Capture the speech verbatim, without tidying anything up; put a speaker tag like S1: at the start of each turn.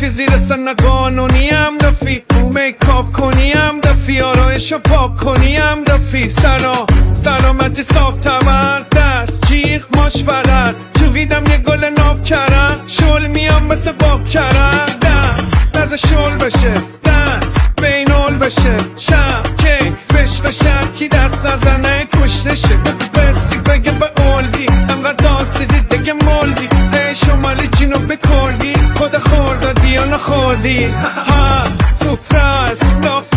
S1: دفی زیر سن قانونیم دفی میکاپ کنیم دفی آرایشو پاک کنیم دفی سلام سلامتی صاف تمر دست جیغ ماش برد چوبیدم یه گل ناب کرم شل میام مثل باب کرم دست نزه شل بشه دست بینول بشه شب کیک فشق شب کی دست نزنه کشته شه بستی بگه به اولدی انقدر داستیدی دیگه مولدی ده شمالی جینو بکردی خود خوردادی یا نخوردی ها سپرایز